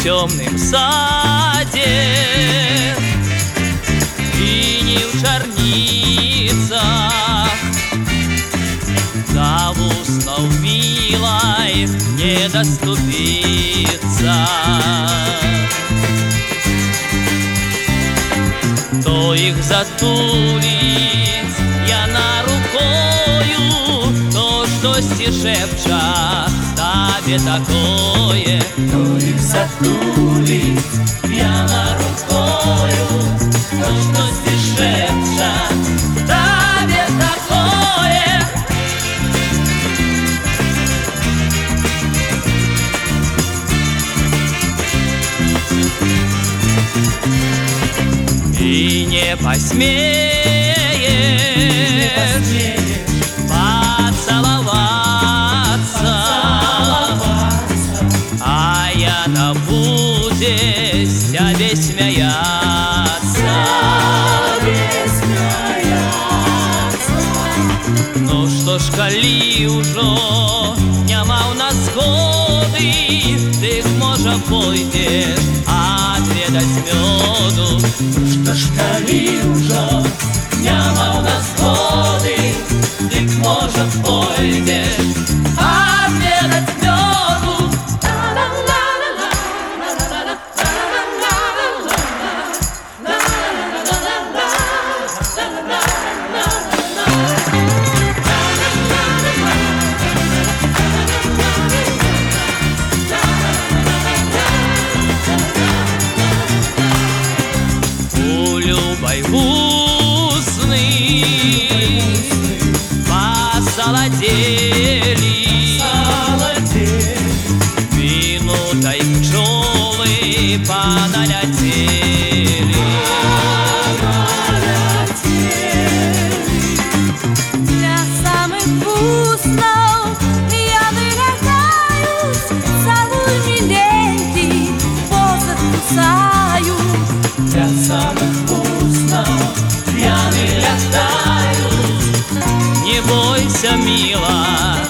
темном саде и не в черницах. До устов милой не доступиться. То их затулить я на рукою, то что стишепча тебе такое. То их затулить я на рукою, то что стишепча тебе такое. И не посмеешь поцеловаться, а я-то буду тебе смеяться. Ну что ж, коли уже нема у нас згоди, ты, може, пойдеш отведать меду. Что ж, коли уже нема у нас згоди, ты, може, пойдеш отведать меду. Усны посолодели, минутой пчелы поналетели. Для самых вкусов я вырождаюсь, целуй миленький, воздух кусаю. Для самых вкусов я летаю. Не бойся, мила,